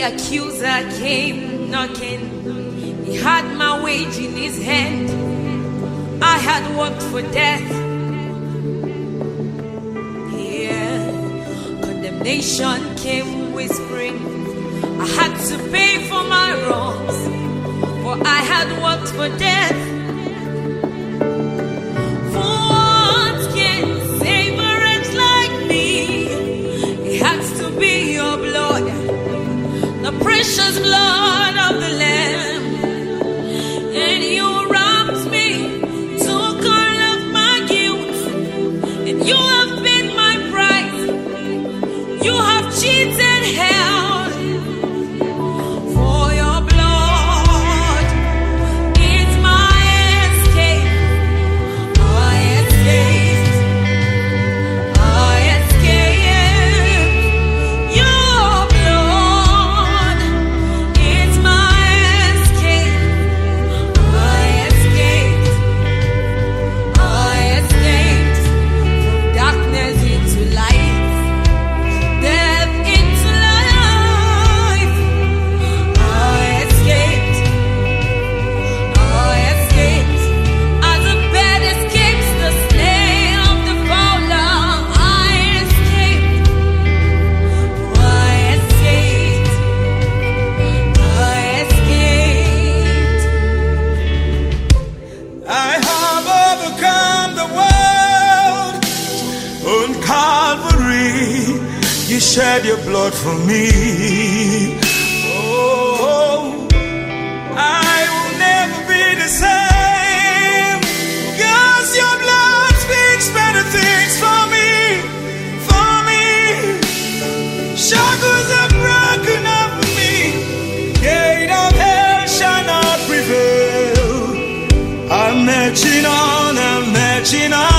accuser came knocking, he had my wage in his hand. I had worked for death. Yeah, condemnation came whispering. I had to pay for my wrongs, for I had worked for death. For what can save a wretch like me? It has to be your blood, the precious blood of the Lamb. And you wrapped me, took all of my guilt, and you have paid my price. You have cheated hell. For your blood is my escape. I escaped. I escaped. Your blood is my escape. I escaped. I escaped from darkness into light, death into life. I escaped. I escaped as a bird escapes the snare of the fowler. I escaped. I escaped. I escaped. I have overcome the world on Calvary. You shed your blood for me. Oh, I will never be the same, 'cause your blood speaks better things for me, for me. Shackles are broken off of me. Gate of hell shall not prevail. I'm marching on, I'm marching on.